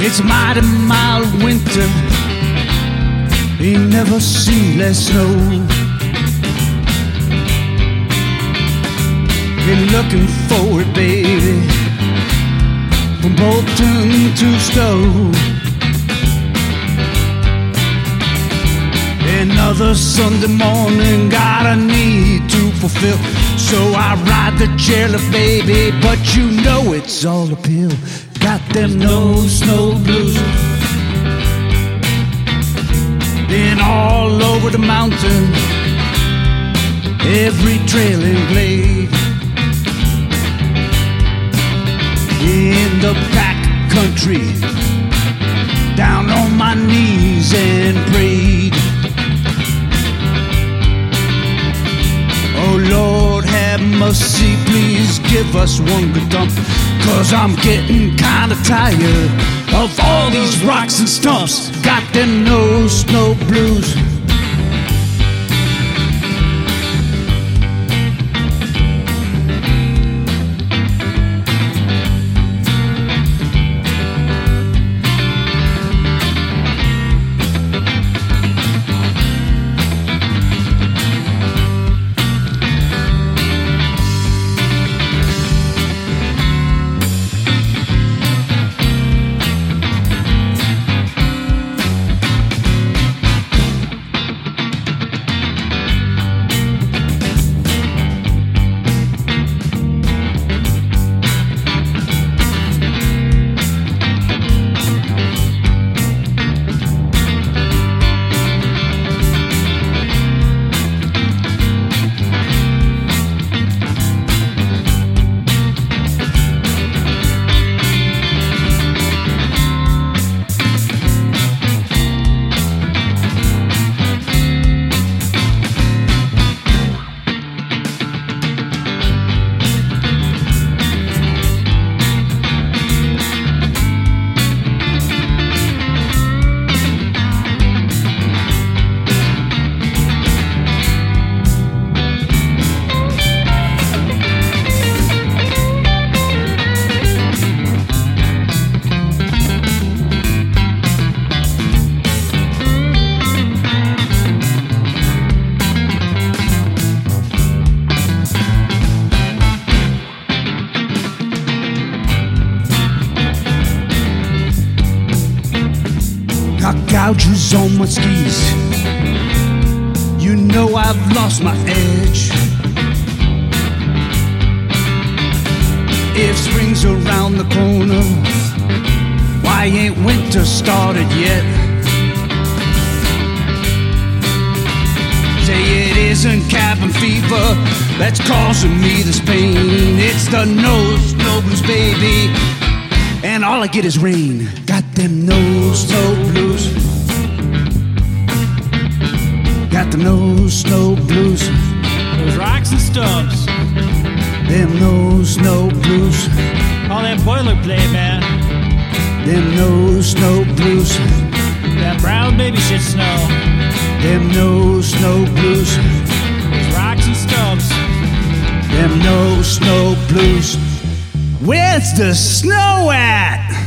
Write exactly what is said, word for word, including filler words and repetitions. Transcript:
It's a mighty mild winter. Ain't never seen less snow. Been looking forward, baby, from Bolton to Stowe. Another Sunday morning, got a need to fulfill. So I ride the chairlift, baby, but you know it's all a pill. Got them no snow blues. Been all over the mountain, every trail and glade. In the back country, down on my knees and prayed. Oh Lord, have mercy, please give us one good dump, 'cause I'm getting kinda tired of all these rocks and stumps. Got them no snow blues. Got gouges on my skis. You know I've lost my edge. If spring's around the corner, why ain't winter started yet? Say it isn't cabin fever that's causing me this pain. It's the no snow blues, baby, and all I get is rain. Got them no snow blues. Got the no snow blues. Those rocks and stumps. Them no snow blues. All that boilerplate, man. Them no snow blues. That brown baby shit snow. Them no snow blues. Those rocks and stumps. Them no snow blues. Where's the snow at?